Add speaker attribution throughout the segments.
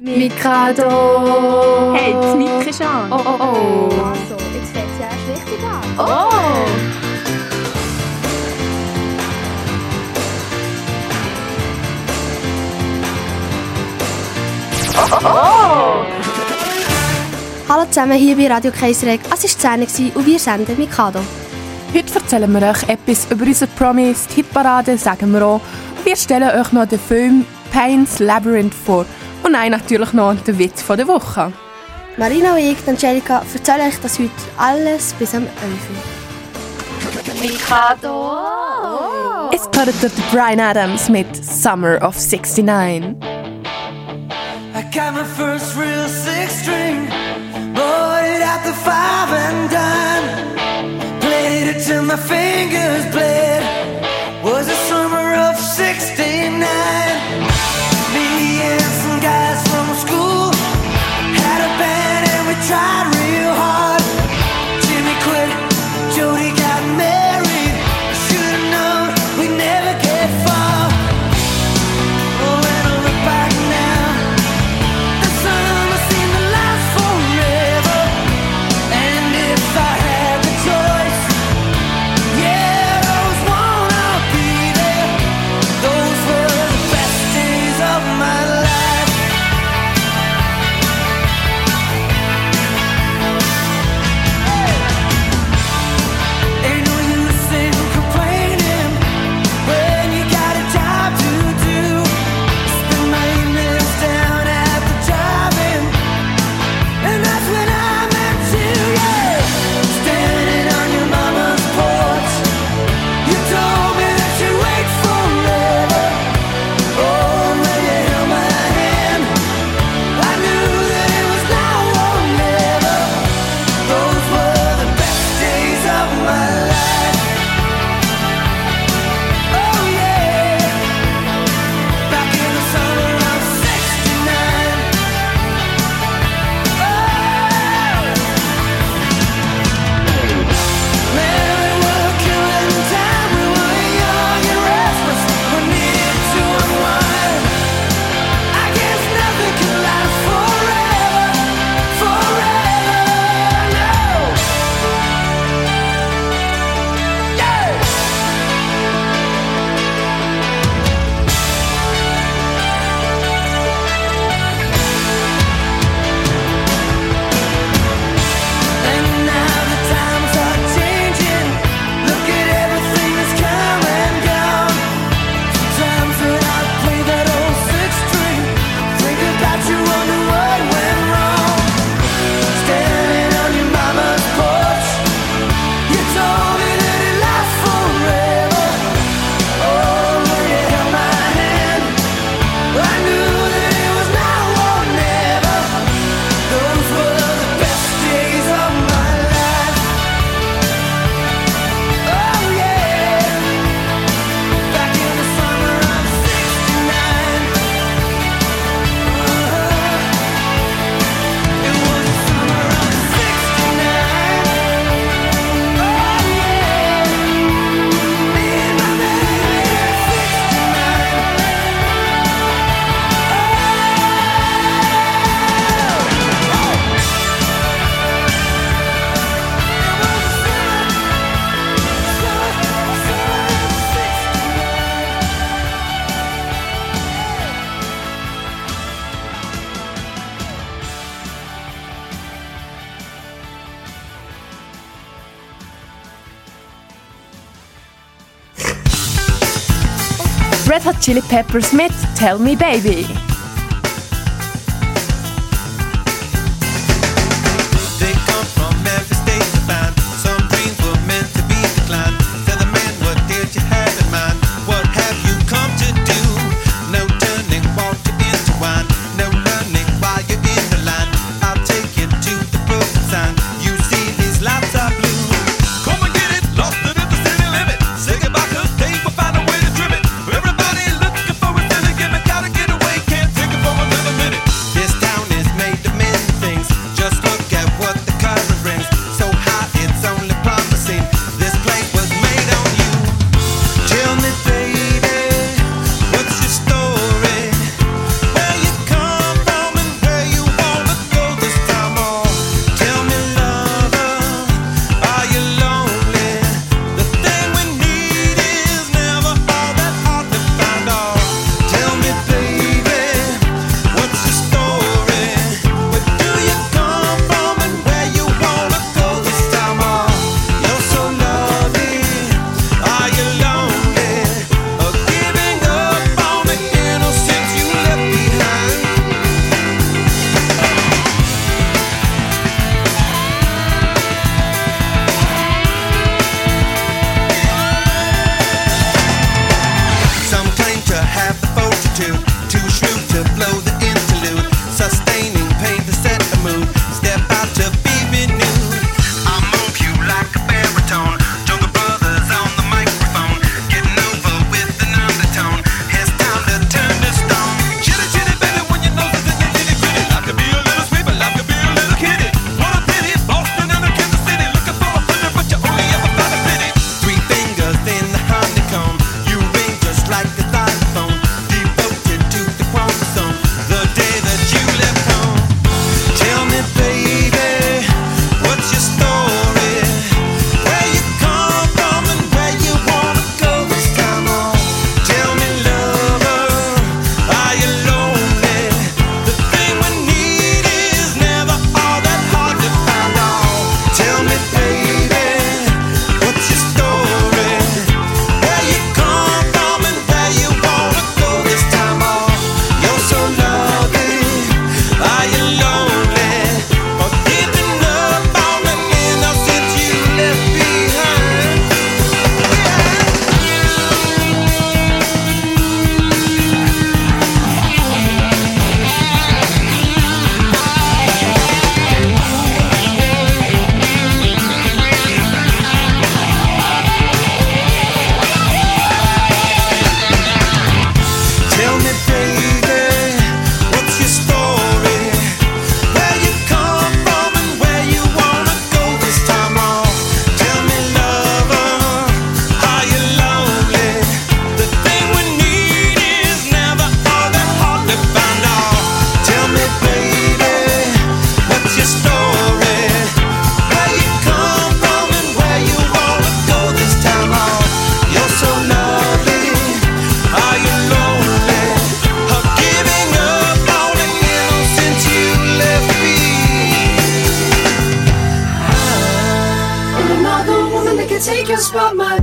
Speaker 1: Mikado!
Speaker 2: Hey, das Mic ist an.
Speaker 1: Oh, oh, oh.
Speaker 3: Also, jetzt fängt es ja erst richtig an.
Speaker 1: Oh! Oh!
Speaker 4: Hallo zusammen hier bei Radio Kaiseregg. Es war 10 Uhr und wir senden Mikado.
Speaker 1: Heute erzählen wir euch etwas über unsere Promis, die Hitparade sagen wir auch. Und wir stellen euch noch den Film Pan's Labyrinth vor. Und natürlich noch den Witz von der Woche.
Speaker 4: Marina und ich, Angelika, erzählen euch das heute alles bis am 11 Uhr.
Speaker 1: Mikado! Es gehört durch Bryan Adams mit Summer of 69.
Speaker 5: I got my first real six string, bought it at the 5 and dime, played it till my fingers bled, was the summer of 69. Me and some guys from school had a band and we tried real hard. Jimmy quit, Jody got married, should've known we'd never get far. Oh, when I look back now, the summer seemed to last forever. And if I had the choice, yeah, those wanna be there. Those were the best days of my life. Ain't no use in complaining when you got a job to do. Spend my evenings down at the drive-in, and that's when I met you, yeah. Standing on your mama's porch, you told me that you'd wait forever. Oh, when you held my hand, I knew that it was now or never. Those were the best days of my life. Oh yeah, back in the summer of 69. Man, we were killing time. We were young and restless. We needed to unwind. I guess nothing can last forever, forever, no. Yeah. And now the times are changing. Look at everything that's come and gone. Sometimes when I play that old six string, think about you, wonder what went wrong. Standing on your mama's porch, you told me that it lasts forever. Oh, when you held my hand, I knew that it was now or never. Those were the best days of my life. Oh yeah, back in the summer of 69. It was the summer of 69. Oh yeah, me and my baby at 69.
Speaker 1: Red Hot Chili Peppers mit Tell Me Baby.
Speaker 6: They come from every state of mind. Some dreams were meant to be declined. Tell the man, what did you have in mind? What have you come to do? No turning water into wine. No learning while you're in the line. I'll take you to the broken sign. You see these lights are blue. Come and get it, lost it at the city limit. Say goodbye to day, we'll find a way to trim it. Everybody looking for a thing, gotta get away, can't
Speaker 5: take your spot, my.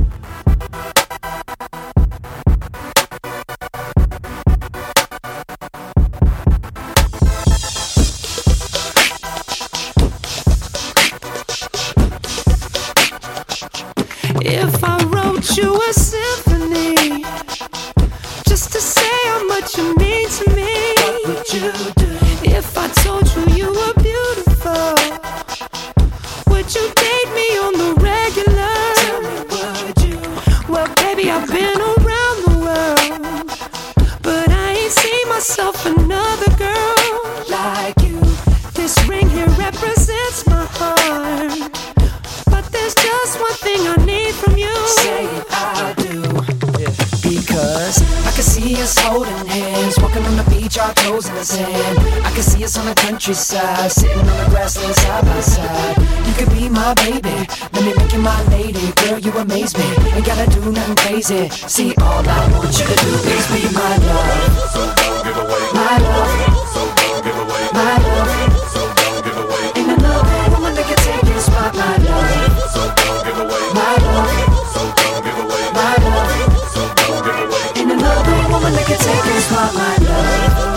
Speaker 2: If I wrote you a symphony just to say how much you mean to me,
Speaker 5: What would you do?
Speaker 2: if I told you you were beautiful, would you date me on the regular?
Speaker 5: Tell me, would you?
Speaker 2: Well, baby, I've been around the world, but I ain't seen myself another girl
Speaker 5: Like you.
Speaker 2: This ring here represents my heart, but there's just one thing I need from you.
Speaker 5: Say I do. Because I can see us holding hands, walking on the beach, our toes in the sand. I can see us on the countryside, sitting on the grassland side by side. You could be my baby, let me make you my lady. Girl, you amaze me, ain't gotta do nothing crazy. See, all I want you to do is be my love.
Speaker 7: So don't give away.
Speaker 5: My love,
Speaker 7: So don't give away.
Speaker 5: my love.
Speaker 7: So don't give away.
Speaker 5: Ain't another woman that can take your spot, my love.
Speaker 7: So don't give away.
Speaker 5: My love,
Speaker 7: So don't give away.
Speaker 5: my love.
Speaker 7: So don't give away.
Speaker 5: Ain't another woman that can take your spot, my love.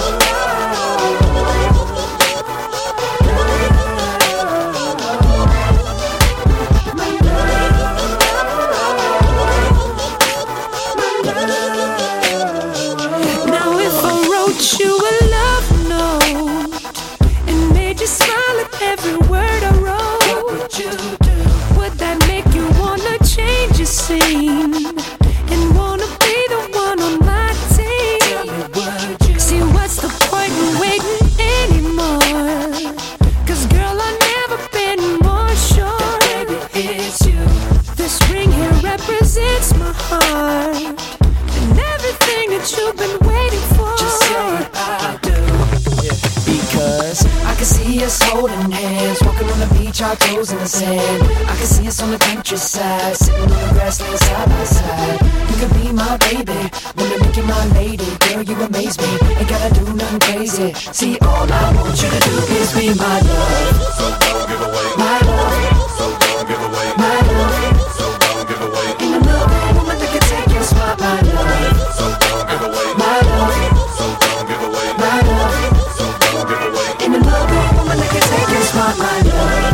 Speaker 2: Now if I wrote you a love note and made you smile at every word I wrote,
Speaker 5: What would you do?
Speaker 2: would that make you wanna change your scene and wanna be the one on my
Speaker 5: Tell
Speaker 2: team?
Speaker 5: me, would you?
Speaker 2: See, what's the point in waiting anymore? 'Cause girl, I've never been more sure.
Speaker 5: Baby, it's you.
Speaker 2: This ring here represents my heart and everything that you've been waiting for.
Speaker 5: Just say I do. Because I can see us holding hands, walking on the beach, our toes in the sand. I can see us on the countryside, sitting on the grassland side by side. You could be my baby, let me make you my lady. Girl, you amaze me, ain't gotta do nothing crazy. See, all I want you to do is be my love.
Speaker 7: So don't give away.
Speaker 5: My love,
Speaker 7: So don't give away.
Speaker 5: my love.
Speaker 7: So don't give away.
Speaker 5: Ain't another woman that can take your spot, my love.
Speaker 7: So don't give away.
Speaker 5: My love,
Speaker 7: So don't give away.
Speaker 5: my love.
Speaker 7: So don't give away.
Speaker 5: Ain't another woman that can take your spot, my love.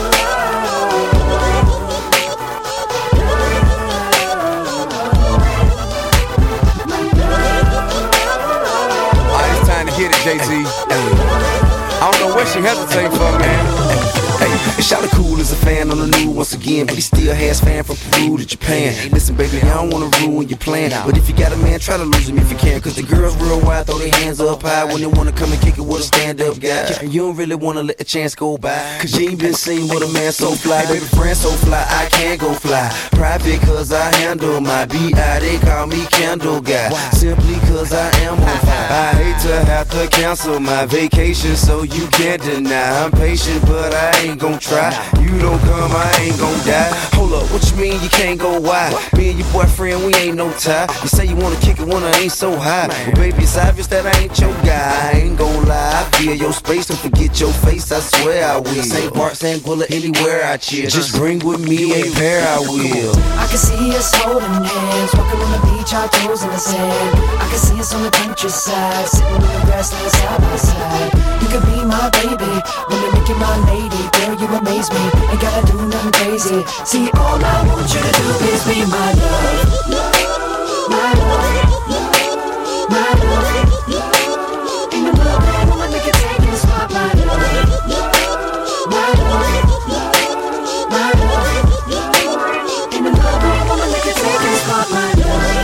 Speaker 8: Alright, it's time to hit it, Jay-Z. I don't know what she hesitating for, man.
Speaker 9: Hey, Shawty cool as a fan on the news once again, but he still has fan from Peru to Japan. Listen, baby, I don't wanna ruin your plan, but if you got a man, try to lose him if you can. 'Cause the girls real wild, throw their hands up high when they wanna come and kick it with a stand-up guy. And you don't really wanna let the chance go by, 'cause you ain't been seen with a man so fly. Baby, friend so fly, I can't go fly. Private 'cause I handle my B.I. They call me Candle Guy, simply 'cause I am on fire. I hate to have to cancel my vacation, so you can't deny. I'm patient, but I ain't gon' try. You don't come, I ain't gon' die. Hold up, what you mean you can't go wide? Me and your boyfriend, we ain't no tie. You say you wanna kick it when I ain't so high. Well, baby, it's obvious that I ain't your guy. I ain't gon' lie, I feel your space and forget your face, I swear I will. St. Bart, St. Bullet, anywhere I chill. Just bring with me a pair, I will.
Speaker 5: I can see us holding hands, walking on the beach, our toes in the sand. I can see us on the countryside, sitting on the grassland side by side. You could be my baby, let me make you my lady. Girl, you amaze me, ain't gotta do nothing crazy. See, all I want you to do is be my love. My love, my love. Ain't another woman that can take your spot, my love. My love, my love. Ain't another woman that can take your spot, my love.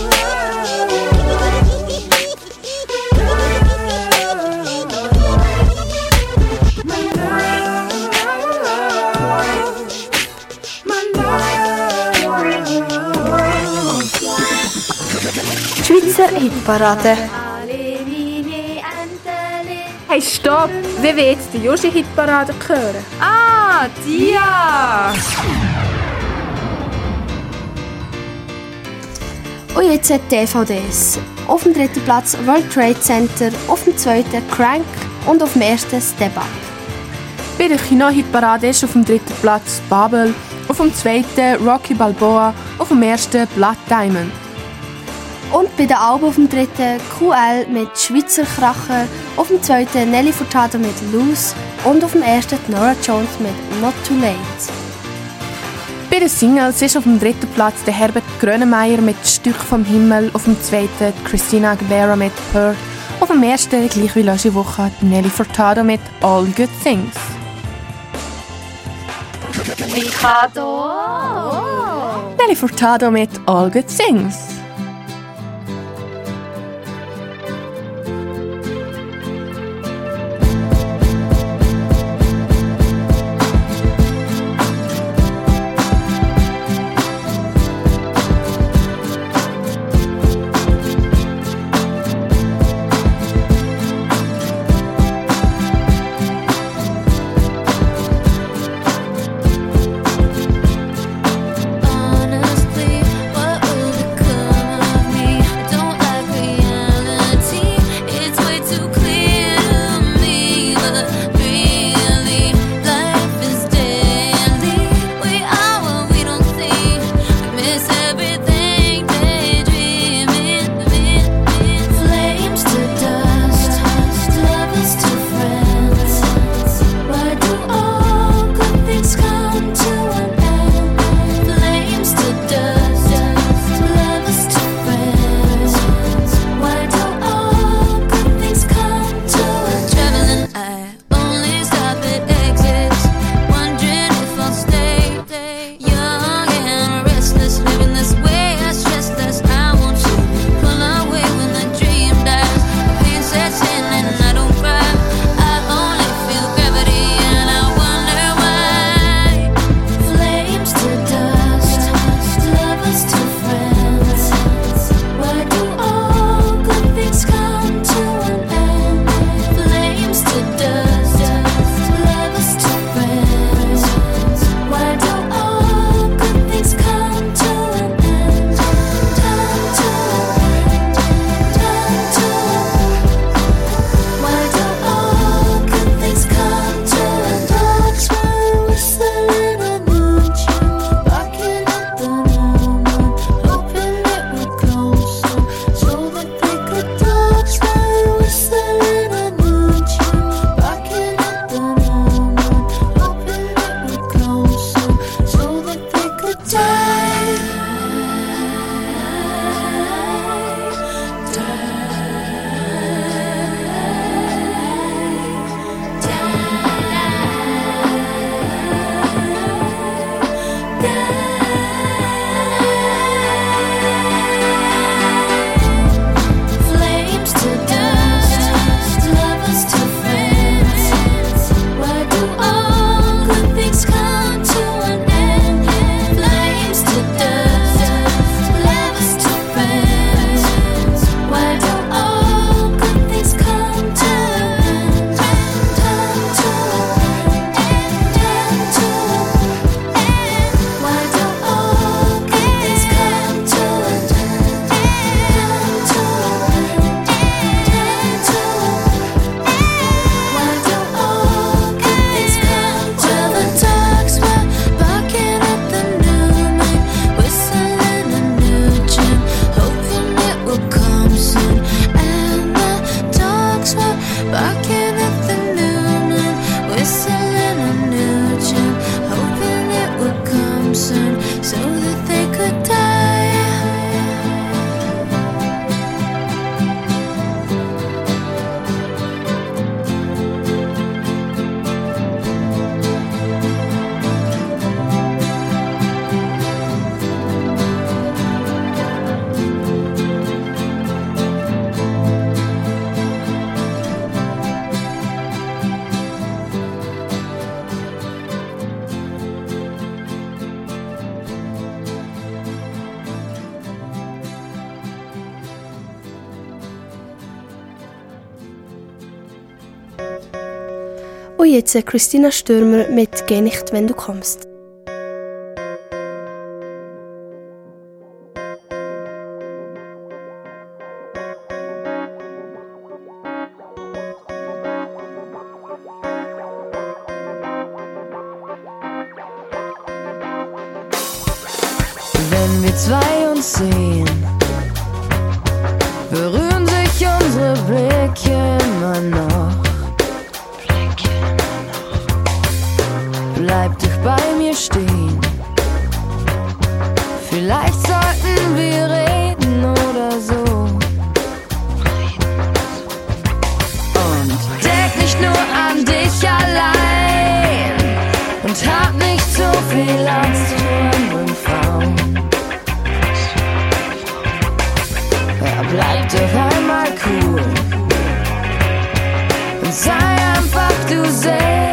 Speaker 4: Schweizer Hitparade.
Speaker 1: Hey, stopp! Wie will jetzt die Joshi-Hitparade hören? Ah, die ja!
Speaker 4: Und jetzt hat DVDs. Auf dem 3. Platz World Trade Center, auf dem 2. Crank und auf dem 1. Step Up.
Speaker 1: Bei der Kino-Hitparade ist auf dem 3. Platz Babel, auf dem zweiten Rocky Balboa, auf dem ersten Blood Diamond.
Speaker 4: Und bei den Alben auf dem dritten QL mit Schweizer Kracher, auf dem zweiten Nelly Furtado mit Loose und auf dem ersten Nora Jones mit Not Too Late.
Speaker 1: Bei den Singles ist auf dem dritten Platz der Herbert Grönemeyer mit Stück vom Himmel, auf dem zweiten Christina Aguilera mit Her, auf dem ersten, gleich wie letzte Woche, Nelly Furtado mit All Good Things. Nelly Furtado mit All Good Things.
Speaker 2: Honestly, what would become of me? I don't like reality. It's way too clear to me, but really, life is daily. We are what we don't see. We miss everything, daydreaming. Flames to dust, lovers to friends. Why do all good things come to an end? Flames to dust, lovers to friends. Why do all good things come to an end? Traveling, I only stop at exits, wondering if I'll stay. Young and restless, living this way, I stress less. I want to pull away when the dream dies. The pain sets in and I don't cry. I only feel gravity and I wonder why. Flames to dust, lovers to friends. Why do all good things come to an end? Flames to dust, lovers to friends. Why do all good things come to an end? Time to why do all good things come to an end? Dogs were whistling a new tune, barking at the new moon, hoping it would close soon, so that they could. Dogs were whistling a new tune, barking at the new moon, hoping it would close soon, so that they could die. Flames to dust, lovers to friends. Why do all good things come to an end? Flames to dust, lovers to friends. Why do all good things come to an end? Time to why do all good things come to an end? Why do all good things come to an end? The dogs were barking at the new moon, whistling a new tune, hoping it would come soon. And the dogs were barking at the new moon, whistling a new tune, hoping it would come soon, so that they could die.
Speaker 4: Und jetzt Christina Stürmer mit «Geh nicht, wenn du kommst».
Speaker 2: Wenn wir zwei uns sehen, berühren sich unsere Blicke immer noch. Bleib doch bei mir stehen. Vielleicht sollten wir reden oder so. Und denk nicht nur an dich allein und hab nicht so viel Angst vor anderen Frauen. Ja, bleib doch einmal cool und sei einfach du selbst.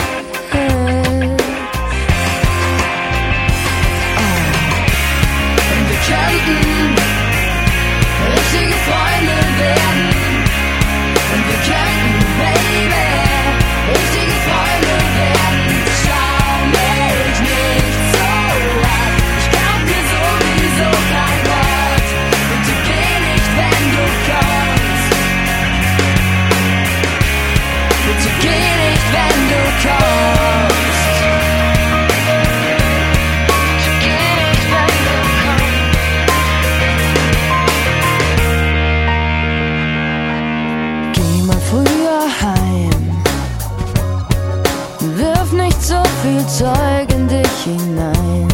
Speaker 2: Richtige Freunde werden und wir könnten, Baby, richtige Freunde werden. Schau mich nicht so an, ich glaub dir sowieso kein Wort. Bitte geh nicht, wenn du kommst. Bitte geh nicht, wenn du kommst. Früher heim, wirf nicht so viel Zeug in dich hinein.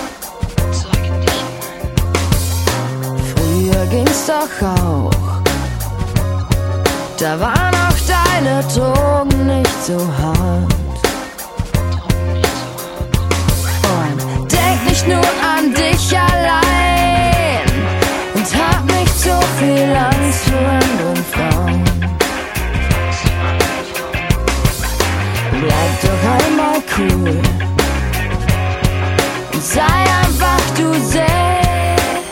Speaker 2: Früher ging's doch auch, da waren auch deine Drogen nicht so hart. Und denk nicht nur an dich allein und hab nicht so viel Angst vor anderen Frauen. Bleib doch einmal cool und sei einfach du selbst.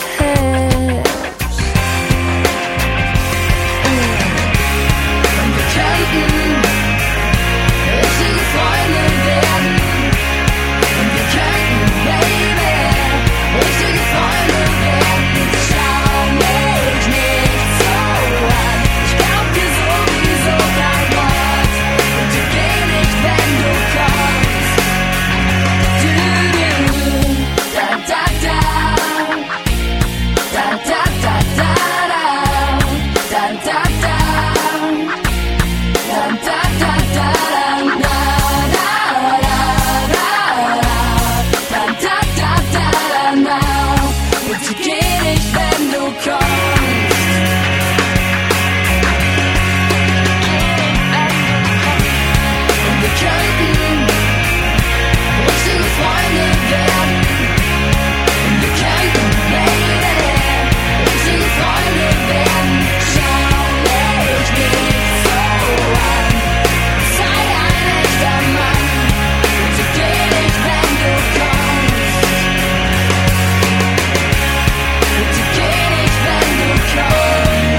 Speaker 2: Und wir könnten richtige Freunde werden. Und wir könnten, Baby, richtige Freunde werden. Schau mich nicht so an, ich glaub dir sowieso kein Wort. Bitte geh nicht, wenn du kommst. Da da da, da da da da da, da da da, da da da da, na na da da da da, na. Bitte geh nicht, wenn du kommst. Und wir könnten richtige Freunde werden. Und wir könnten, Baby, richtige Freunde werden. Schau mich nicht so an, sei ein echter Mann. Bitte geh nicht, wenn du kommst. Bitte geh nicht, wenn du kommst.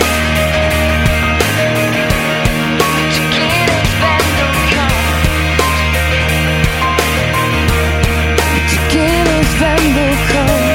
Speaker 2: Bitte geh nicht, wenn du kommst. Bitte geh nicht, wenn du kommst.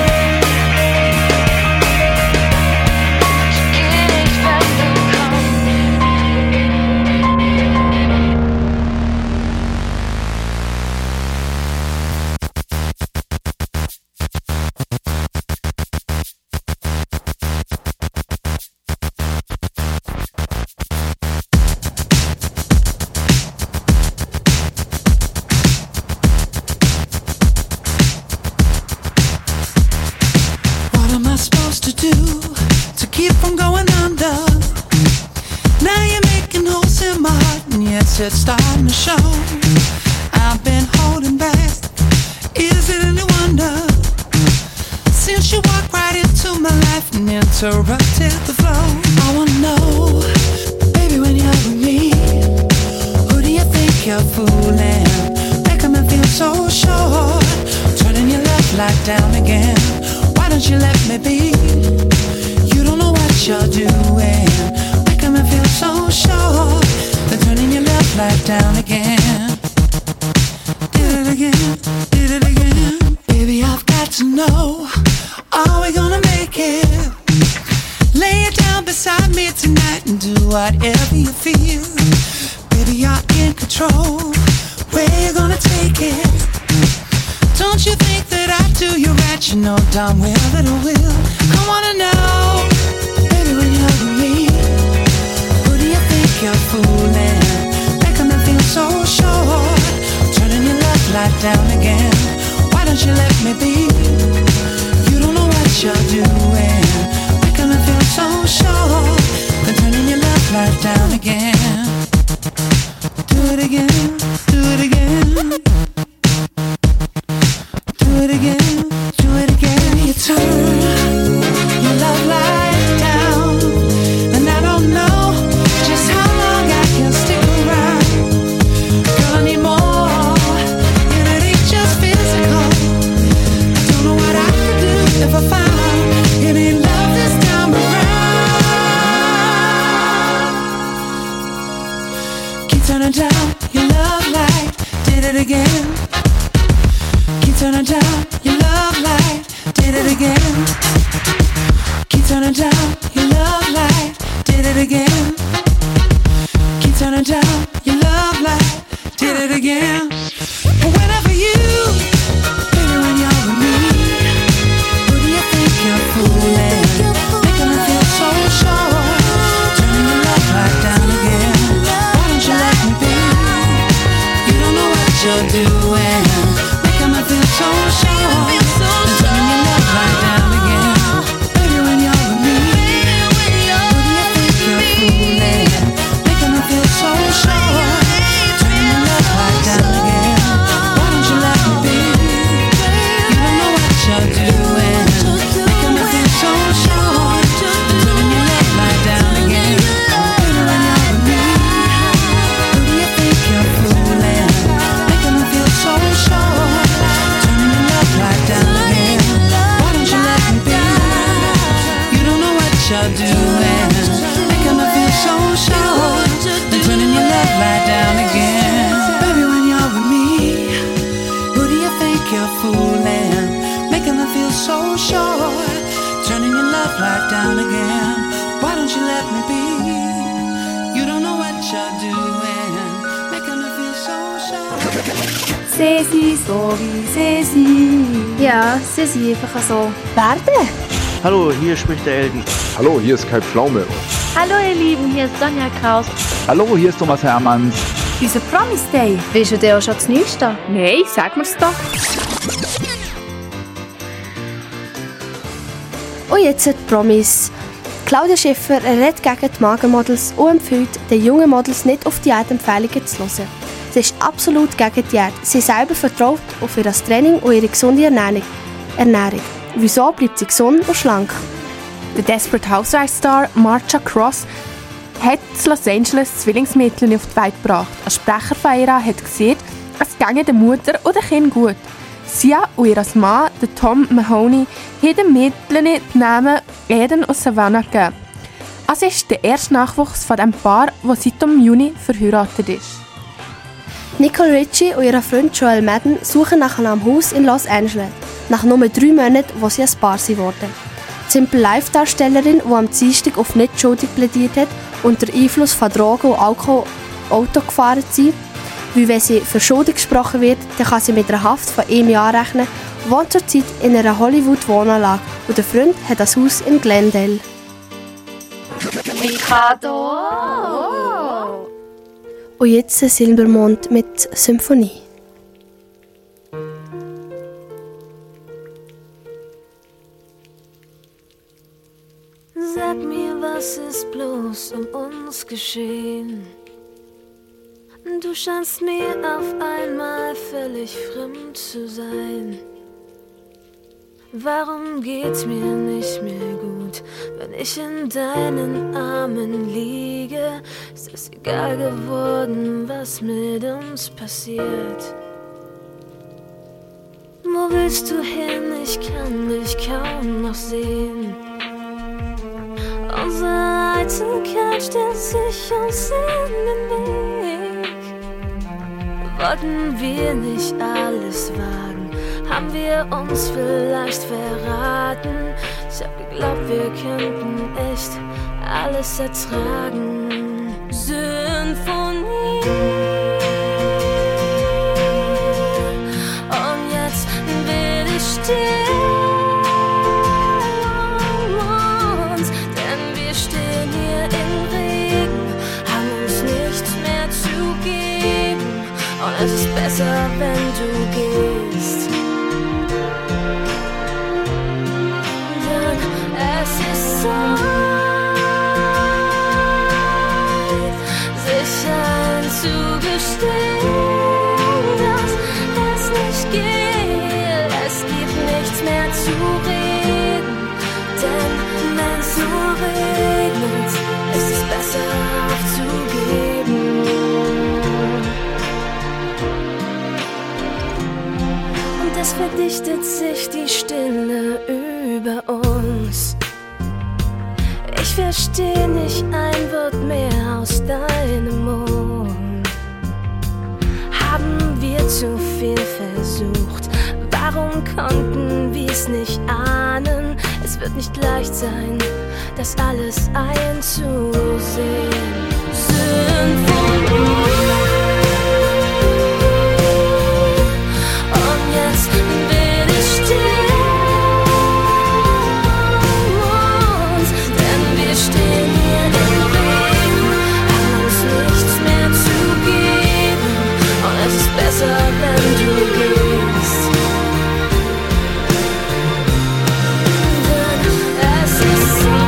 Speaker 5: What am I supposed to do to keep from going under? Now you're making holes in my heart, and yes, it's starting to show. I've been holding back, is it any wonder? Since you walked right into my life and interrupted the flow. I wanna know, baby, when you're with me, who do you think you're fooling? Making me feel so sure, turning your love light down again. Why don't you let me be? You don't know what you're doing, making me feel so sure, then turning your love light down again. Did it again, did it again. Baby, I've got to know, are we gonna make it? Lay it down beside me tonight and do whatever you feel. Baby, you're in control, where you gonna take it? Don't you think that I do you right? you know darn well that I will. I wanna know, baby, when you're with me, who do you think you're fooling? Making me feel so sure, turning your love light down again. Why don't you let me be? You don't know what you're doing, making me feel so sure, then turning your love light down again. Do it again, do it again. Do it again, do it again. You turn your love light down, and I don't know just how long I can stick around. Girl, I need more, and it ain't just physical. I don't know what I could do if I found any love this time around. Keep turning down your love light, did it again. Keep turning down your love light, did it again. Keep turning down your love light, did it again. Keep turning down your love light, did it again. Whenever you, baby, when you're with me, who do you think you're fooling? Making me feel so sure, turning your love light down again. Why don't you let me be? You don't know what you're doing. I feel so sure, and turning your love light down again. Baby, when you're with me, who do you think you're fooling? Making me feel so sure, turning your love light down again. Why don't you let me be? You don't know what you're doing, making me feel so sure, and turning your love light down again. Baby, when you're with me, who do you think you're fooling? Making me feel so sure. Right down again. Why don't you let me be? You don't know what you're doing, making me feel so sure, then turning your love right down again. Baby, when you're with me, who do you think you're fooling? Making me feel so sure, turning your love right down again. Why don't you let me be? You don't know what you're doing, making me feel so sure.
Speaker 3: Sie, so wie sie.
Speaker 4: Ja, sie sind einfach so.
Speaker 3: Werden?
Speaker 10: Hallo, hier spricht der Elvi.
Speaker 7: Hallo, hier ist Kai Pflaume.
Speaker 11: Hallo ihr Lieben, hier ist Sonja Kraus.
Speaker 10: Hallo, hier ist Thomas Hermanns.
Speaker 1: Unser Promise Day.
Speaker 3: Willst du dir auch schon das Neueste?
Speaker 1: Nein, sag mir's doch.
Speaker 4: Und jetzt die Promise. Claudia Schiffer redet gegen die Magermodels und empfiehlt den jungen Models nicht auf Diätempfehlungen zu hören. Sie ist absolut gegen Diät. Sie selber vertraut auf ihr Training und ihre gesunde Ernährung. Wieso bleibt sie gesund und schlank?
Speaker 1: Der Desperate Housewives-Star Marcia Cross hat in Los Angeles Zwillingsmädchen auf die Welt gebracht. Ein Sprecher von ihr hat gesagt, es ginge der Mutter und dem Kind gut. Sie und ihr Mann, der Tom Mahoney, haben den Mädchen die Namen Eden und Savannah gegeben. Es ist der erste Nachwuchs von dem Paar, das seit Juni verheiratet ist.
Speaker 4: Nicole Richie und ihr Freund Joel Madden suchen nach einem Haus in Los Angeles, nach nur 3 Monaten, wo sie ein Paar wurden. Die Simple-Life-Darstellerin, die am Dienstag auf nicht schuldig plädiert hat, unter Einfluss von Drogen und Alkohol Auto gefahren zu sein, weil wenn sie für schuldig gesprochen wird, dann kann sie mit einer Haft von 1 Jahr rechnen, wohnt zurzeit in einer Hollywood-Wohnanlage und der Freund hat das Haus in Glendale.
Speaker 3: Mikado!
Speaker 4: Und jetzt Silbermond mit Symphonie.
Speaker 2: Sag mir, was ist bloß um uns geschehen? Du scheinst mir auf einmal völlig fremd zu sein. Warum geht's mir nicht mehr gut, wenn ich in deinen Armen liege? Ist es egal geworden, was mit uns passiert? Wo willst du hin? Ich kann dich kaum noch sehen. Unsere Eitelkeit stellt sich uns in den Weg. Wollten wir nicht alles wagen? Haben wir uns vielleicht verraten? Ich hab geglaubt, wir könnten echt alles ertragen. Symphonie. Und jetzt will ich still. es ist besser, wenn du gehst. Denn es ist Zeit, sich einzugestehen, dass es nicht geht. Es gibt nichts mehr zu reden, denn wenn es so regnet, ist es besser aufzugeben. Und es verdichtet sich die Stille über uns. Ich versteh nicht ein Wort mehr aus deinem Mund. Haben wir zu viel versucht? Warum konnten wir's nicht ahnen? Es wird nicht leicht sein, das alles einzusehen. Symphonie. Und jetzt will ich uns, denn wir stehen hier im Regen, haben uns nichts mehr zu geben. Und es ist besser, wenn du gehst. Denn es ist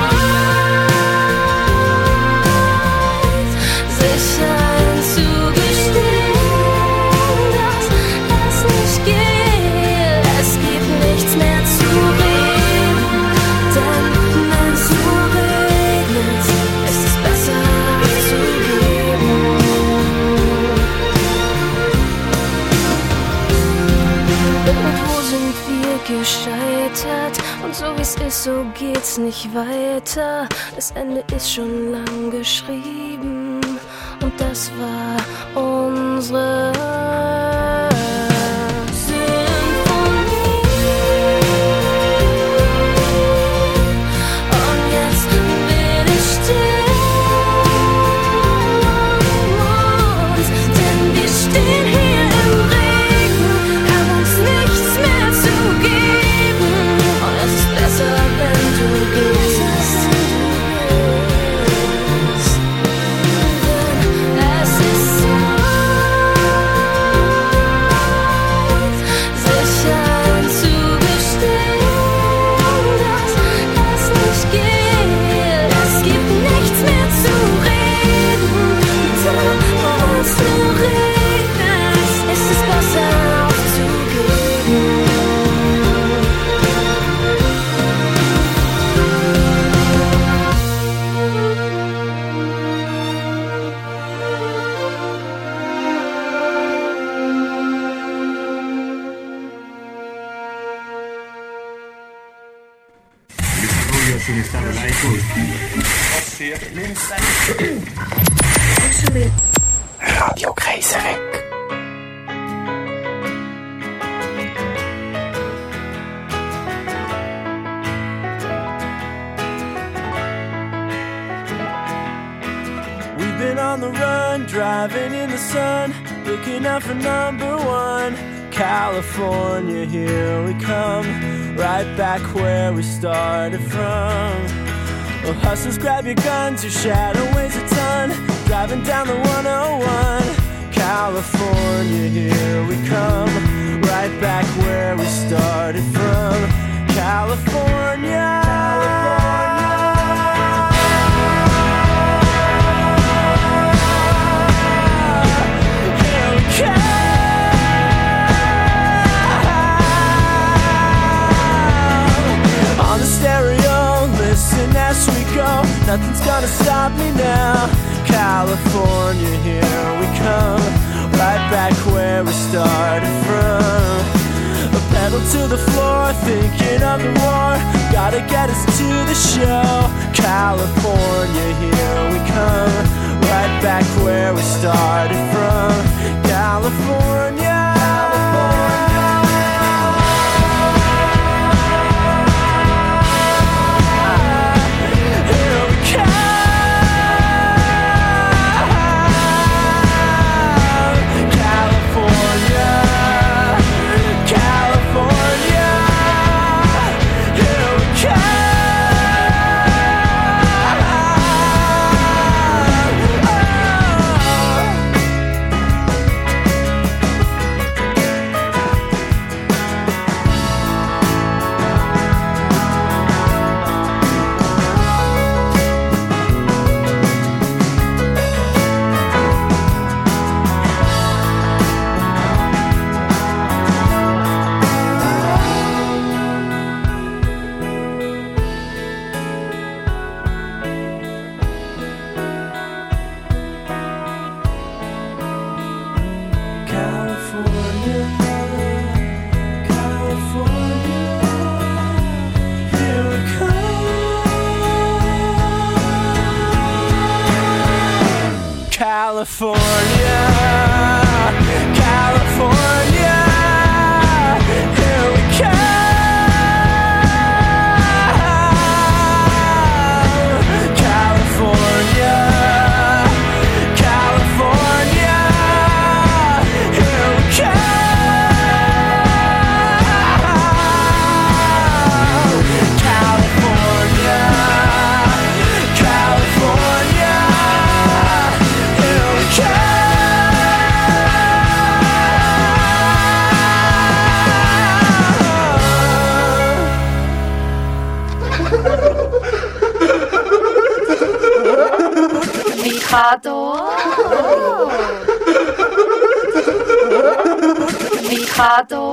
Speaker 2: Zeit, sich einzugestehen, dass es nicht geht. Es gibt nichts mehr zu reden, denn wenn es so regnet, ist es besser aufzugeben. Irgendwo sind wir gescheitert und so wie's ist, so geht's nicht weiter. Das Ende ist schon lang geschrieben und das war unsere Symphonie. Und jetzt will ich uns, denn wir stehen hier im Regen, haben uns nichts mehr zu geben. Und es ist besser, wenn du gehst. Denn es ist Zeit, sich einzugestehen, dass es nicht geht. Es gibt nichts mehr zu reden, denn wenn es so regnet, ist es besser aufzugeben.
Speaker 12: Radio Kaiserek.
Speaker 13: We've been on the run, driving in the sun, looking out for number one. California, here we come, right back where we started from. Well, hustlers, grab your guns, your shadow weighs a ton, driving down the 101. California, here we come, right back where we started from. California. Here we come. On the stereo, listen as we go, nothing's gonna stop me now. California, here we come, right back where we started from. A pedal to the floor, thinking of the war, gotta get us to the show. California, here we come, right back where we started from. California. California, California, here we come. California, California, here we come. California, California, here we
Speaker 3: Mikado. Mikado.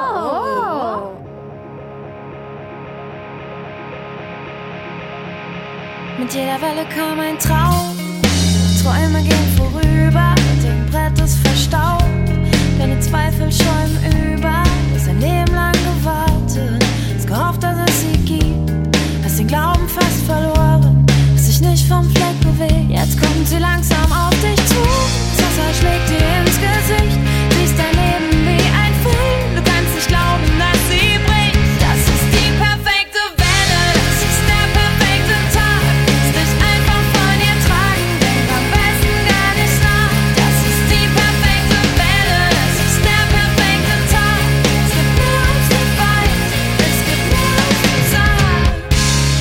Speaker 2: Mit jeder Welle kam ein Traum, Träume gehen vorüber, den Brett ist verstaubt, deine Zweifel schäumen über, du hast ein Leben lang gewartet, hast gehofft, dass es sie gibt, hast den Glauben fast verloren, hast dich nicht vom Fleck bewegt, jetzt kommt sie langsam auf dich zu, das Wasser schlägt dir ins Gesicht, siehst dein Leben wie ein Film, du kannst nicht glauben, dass sie bricht, das ist die perfekte Welle, das ist der perfekte Tag, lass dich einfach von ihr tragen, denk am besten gar nicht nach, das ist die perfekte Welle, das ist der perfekte Tag, es gibt mehr als du weißt, es gibt mehr als du sagst.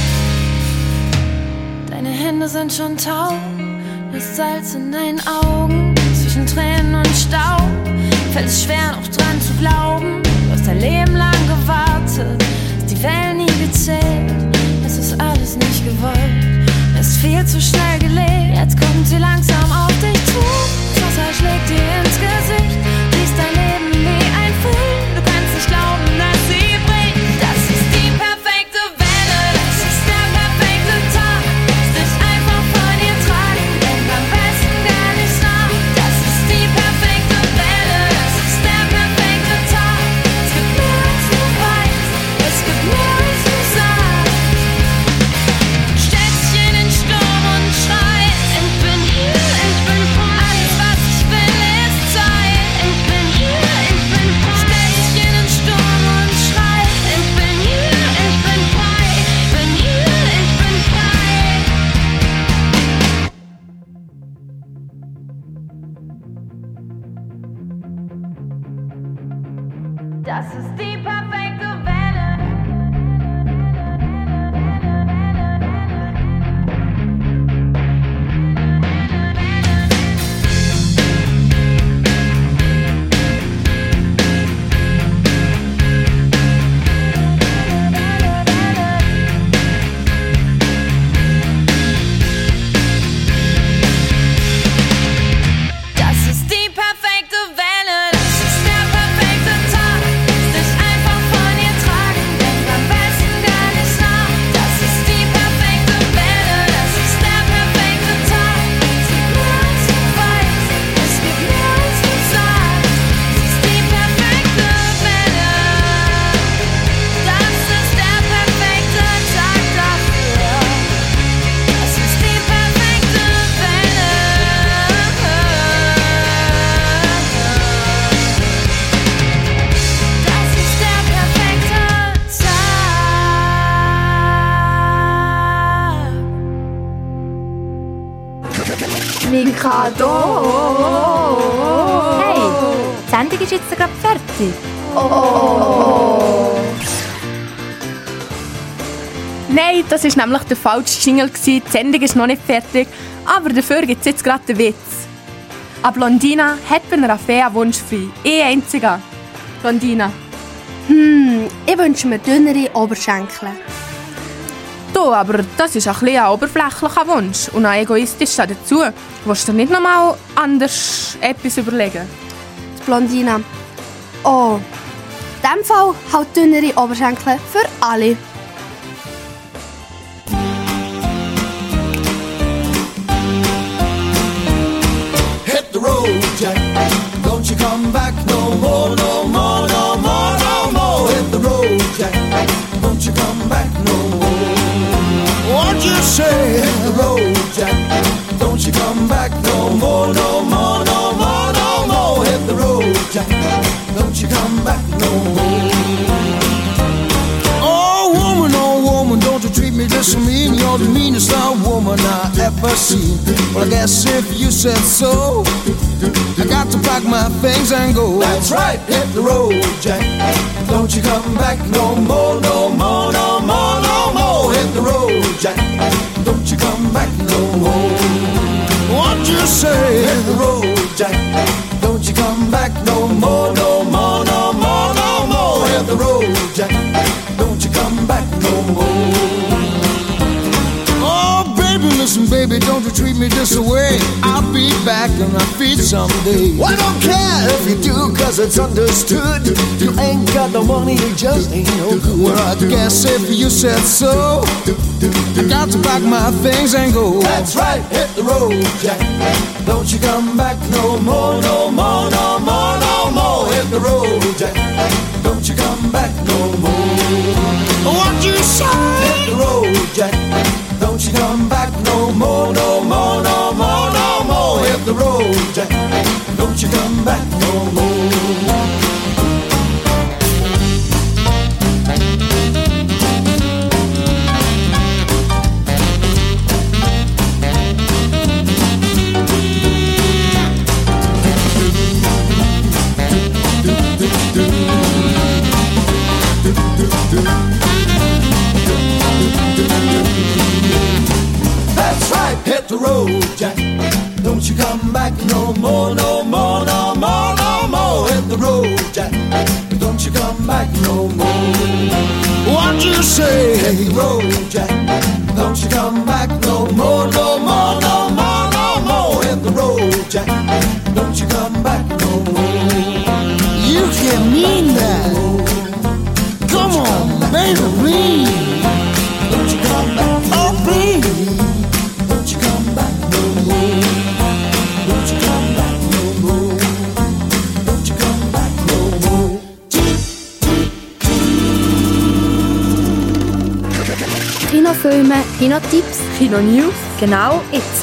Speaker 2: Deine Hände sind schon taub, das Salz in deinen Augen, zwischen Tränen und Staub, fällt es schwer noch dran zu glauben, du hast dein Leben lang gewartet, hast die Wellen nie gezählt, es ist alles nicht gewollt, es ist viel zu schnell gelebt, jetzt kommt sie langsam auf dich zu, das Wasser schlägt dir ins Gesicht, siehst dein Leben wie ein Film, du kannst nicht glauben, dass sie bricht, das ist die perfekte Welle, das ist der perfekte Tag, lass dich einfach von ihr tragen, denk am besten gar nicht nach, das ist die perfekte Welle, das ist der perfekte Tag, es gibt mehr als du weißt, es gibt mehr als du sagst. Stell dich in den Sturm und schrei, ich bin hier, ich bin frei, alles was ich will ist Zeit, ich bin hier, ich bin frei. Stell dich in den Sturm und schrei, ich bin hier, ich bin frei, ich bin hier, ich bin frei. Das ist die perfekte Welle. Das ist die perfekte Welle, das ist der perfekte Tag, lass dich einfach von ihr tragen, denk am besten gar nicht nach, das ist die perfekte Welle, das ist der perfekte Tag, es gibt mehr als du weißt, es gibt mehr als du sagst, es ist die perfekte Welle, das ist der perfekte Tag dafür, das ist die perfekte Welle. Das ist der perfekte Tag.
Speaker 3: Mikado.
Speaker 11: Hey, die Sendung ist jetzt gerade fertig.
Speaker 1: Nein, das war nämlich der falsche Jingle. Die Sendung ist noch nicht fertig, aber dafür gibt es jetzt gerade den Witz. Eine Blondina hat bei einer Fee einen Wunsch frei. Einziger. Blondina.
Speaker 4: Ich wünsche mir dünnere Oberschenkel.
Speaker 1: Du, aber das ist ein bisschen ein oberflächlicher Wunsch und ein egoistischer dazu. Willst du dir nicht nochmal anders etwas überlegen?
Speaker 4: Die Blondina. Oh, in diesem Fall halt dünnere Oberschenkel für alle.
Speaker 5: Hit the road, Jack. Don't you come back no more, no more, no more, no more. Hit the road, Jack. Don't you come back no more. What you say? Hit the road, Jack. Don't you come back no more, no come back no more. Oh woman, don't you treat me just so mean. You're the meanest old woman I ever seen. Well, I guess if you said so, I got to pack my things and go. That's right, hit the road, Jack. Don't you come back no more, no more, no more, no more. Hit the road, Jack. Don't you come back no more. What you say? Hit the road, Jack. Don't you come back no more, no more, no more, no more. Hit the road, Jack. Don't you come back no more. Oh, baby, listen, baby, don't you treat me this way. I'll be back on my feet someday. Well, I don't care if you do, cause it's understood. You ain't got no money, you just ain't no good. Well, I guess if you said so, I got to pack my things and go. That's right, hit the road, Jack. Don't you come back no more, no more, no more, no more. Hit the road, Jack. Don't you come back no more. What you say? Hit the road, Jack. Don't you come back no more, no more, no more, no more. Hit the road, Jack. Don't you come back no more. That's right, hit the road, Jack. Don't you come back no more, no more, no more, no more. Hit the road, Jack. Don't you come back no more. What you say? Hit the road, Jack. Don't you come back no more, no more, no more, no more. Hit the road, Jack. Don't you come back no more. You can mean that. Come on, baby, please. Don't you come back? Oh, please. Don't you come back no more. Don't you come back no more. Don't you come back no more.
Speaker 4: Kinofilme, Kinotipps,
Speaker 11: Kino-News, genau jetzt.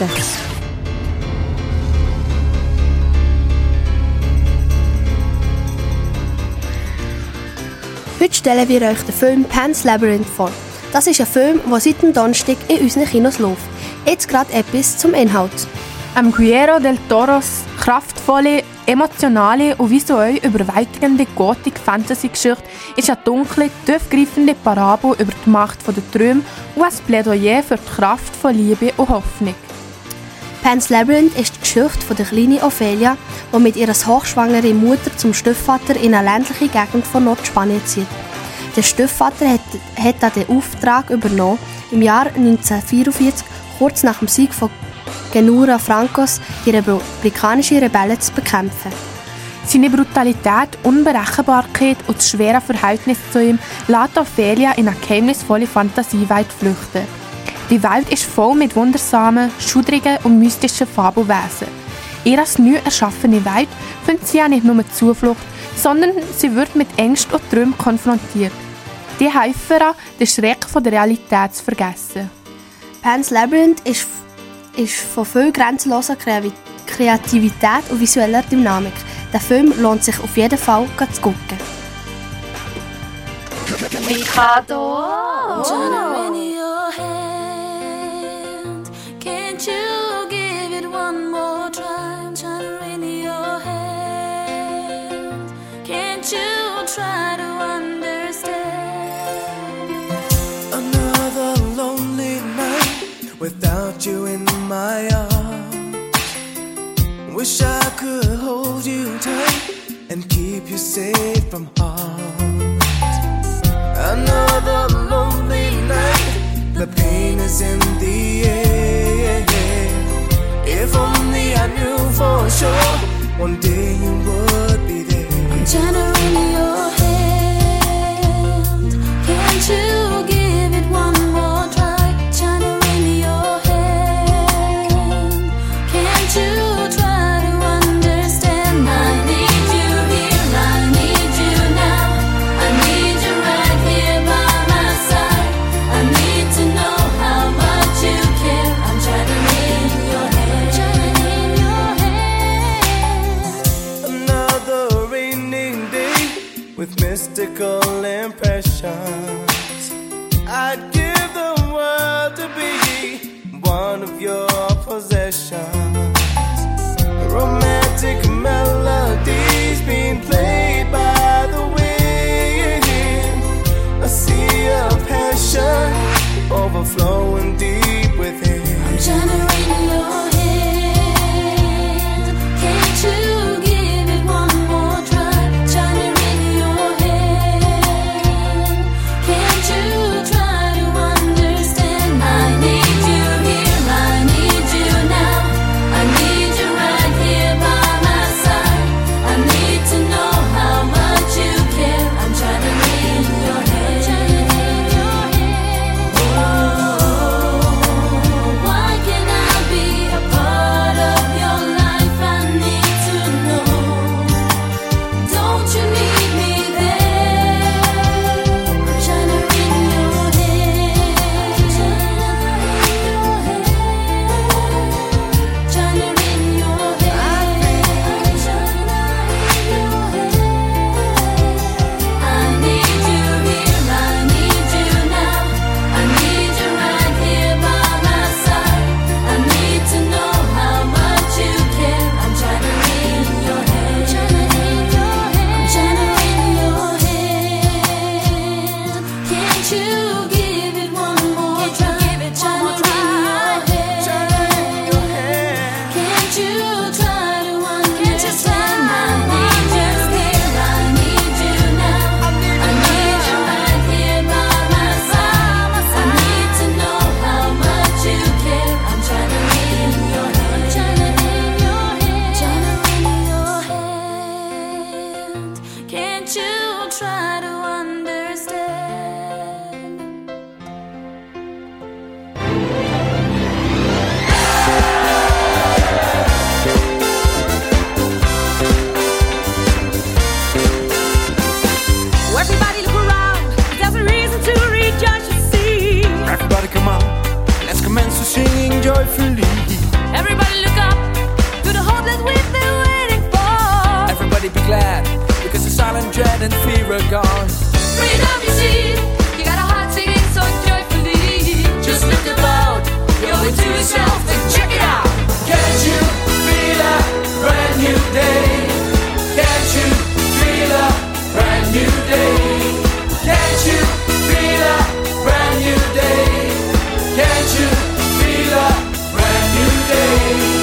Speaker 4: Heute stellen wir euch den Film Pan's Labyrinth vor. Das ist ein Film, der seit dem Donnerstag in unseren Kinos läuft. Jetzt gerade etwas zum Inhalt.
Speaker 1: Guillermo del Toros kraftvolle, emotionale und visuell überwältigende Gothic-Fantasy-Geschichte ist eine dunkle, tiefgreifende Parabel über die Macht der Träume und ein Plädoyer für die Kraft von Liebe und Hoffnung.
Speaker 4: Pan's Labyrinth ist die Geschichte von der kleinen Ophelia, die mit ihrer hochschwangeren Mutter zum Stiefvater in eine ländliche Gegend von Nordspanien zieht. Der Stiefvater hat den Auftrag übernommen, im Jahr 1944, kurz nach dem Sieg von Genura Francos, die republikanischen Rebellen zu bekämpfen.
Speaker 1: Seine Brutalität, Unberechenbarkeit und das schwere Verhältnis zu ihm lässt Ophelia in eine geheimnisvolle Fantasiewelt flüchten. Die Welt ist voll mit wundersamen, schudrigen und mystischen Fabelwesen. Ihre neu erschaffene Welt findet sie ja nicht nur Zuflucht, sondern sie wird mit Ängsten und Träumen konfrontiert. Die helfen ihr, den Schreck von der Realität zu vergessen.
Speaker 4: Pan's Labyrinth ist von viel grenzenloser Kreativität und visueller Dynamik. Der Film lohnt sich auf jeden Fall zu gucken.
Speaker 3: Mikado.
Speaker 2: Can't you give it one more try? I'm trying to rain in your hand. Can't you try to understand?
Speaker 13: Another lonely night without you in my arms. Wish I could hold you tight and keep you safe from harm. Another lonely night, the pain is in the air. If only I knew for sure one day you would be there.
Speaker 2: I'm trying to rain your hand. Can't you give it one more try? Trying to rain your hand. Can't you try to understand? I need you here, I need you now. I need you right here by my side. I need to know how much you care. I'm trying to rain your hand.
Speaker 13: Another raining day, with mystical impressions. I'd give the world to be one of your possessions. Romantic melodies being played by the wind. A sea of passion overflowing deep within.
Speaker 2: I'm trying to read your hand. Can't you give it one more try? Trying to read your hand. Can't you try to understand? I need you here, I need you now. I need you right here by my side. I need to know how much you care. I'm trying to read your hand. Why can't I be a part of your life? I need to know. Don't you need me there? I'm trying to read your hand. Trying to read your hand. I need you here, I need you now. I need you right here by my side. I need to know how much you care. I'm trying to read your hand. I'm trying to read your hand. Can't you give it one more try? Trying to read your hand. Can't you try to understand? I need you here, I need you now. I need you right here by my side. I need to know how much you care. I'm trying to read your hand. Trying to read your hand. Trying to read your hand. Can't you try to understand?
Speaker 14: Everybody look around, there's a reason to rejoice, you see.
Speaker 13: Everybody come on, let's commence to singing joyfully.
Speaker 14: Everybody look up to the hope that we've been waiting for.
Speaker 12: Everybody be glad, because the silent dread and fear are gone.
Speaker 14: Freedom, you see, you got a heart singing so joyfully. Just look about, you owe it to yourself and check it out.
Speaker 5: Can't you feel a brand new day? Can't you feel a brand new day? Can't you feel a brand new day? Can't you feel a brand new day?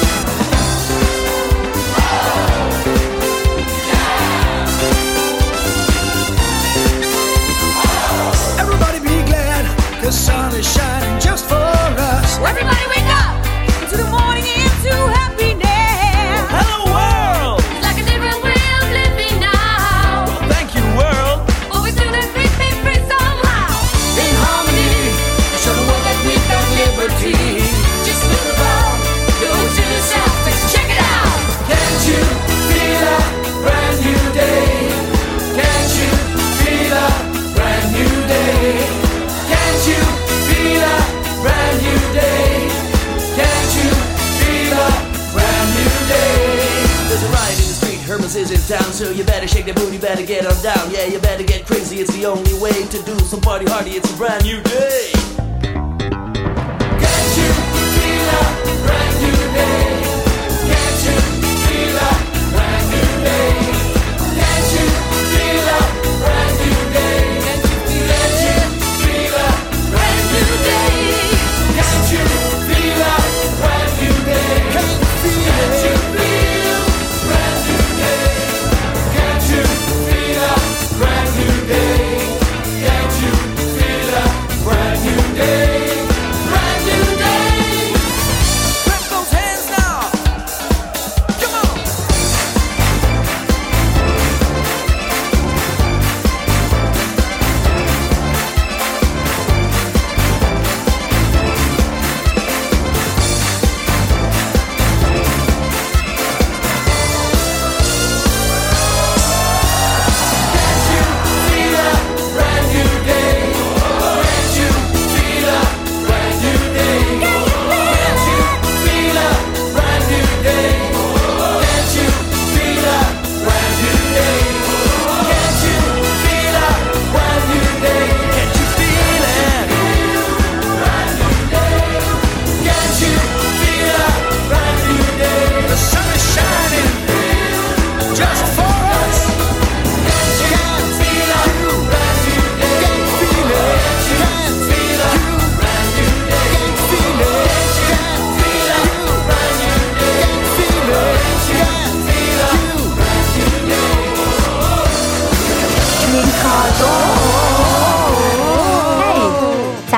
Speaker 13: Everybody be glad, the sun is shining just for us.
Speaker 14: Everybody wake up into the morning, into happiness.
Speaker 13: Hello world!
Speaker 14: It's like a different way of living now.
Speaker 13: Well, thank you world!
Speaker 14: But we still live free somehow.
Speaker 5: In harmony, show the world that we've got liberty.
Speaker 14: Just look around, you owe it to yourself and check it out.
Speaker 5: Can't you feel a brand new day? Can't you feel a brand new day? Can't you feel a brand new day? Can't you feel a brand new day?
Speaker 15: There's a riot in the street, Hermes is in town, so you better shake that booty, better get on down. Yeah, you better get crazy, it's the only way to do some party hardy, it's a brand new day.
Speaker 5: Can't you feel a brand new day? Can't you feel a brand new day? Can't you feel a brand new day? Can't you feel a brand new day? Can't you feel a brand new day? Can't you feel brand new day? Can't you feel a brand new day? Can't you feel a brand new day? Brand new day.
Speaker 12: Clap those hands now,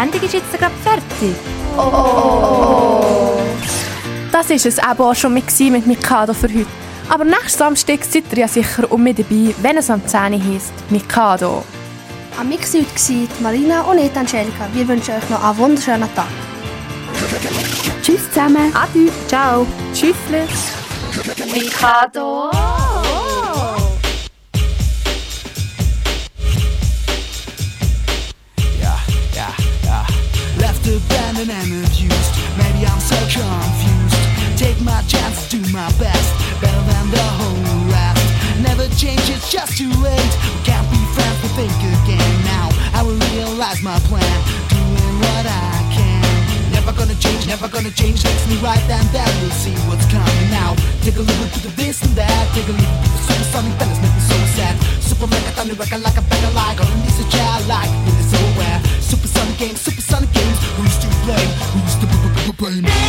Speaker 11: Sendung ist jetzt gerade fertig.
Speaker 1: Das war es eben auch schon mit Mikado für heute. Aber nächsten Samstag seid ihr ja sicher um mich dabei, wenn es am 10 Uhr heisst Mikado.
Speaker 4: Am Mix war heute Marina und ich, Angelika. Wir wünschen euch noch einen wunderschönen Tag.
Speaker 11: Tschüss zusammen.
Speaker 1: Adieu. Ciao. Tschüssli.
Speaker 3: Mikado.
Speaker 16: Left abandoned and abused. Maybe I'm so confused. Take my chance, do my best. Better than the whole rest. Never change, it's just too late. We can't be friends, but think again. Now I will realize my plan. Doing what I can. Never gonna change. Makes me right, and then we'll see what's coming now. Take a little bit of this and that. Take a little bit of supersonic fellas, make me so sad. Super mega thunder record like a better like. All in this a child like, really so aware. Supersonic games, who's to blame? Who's to blame?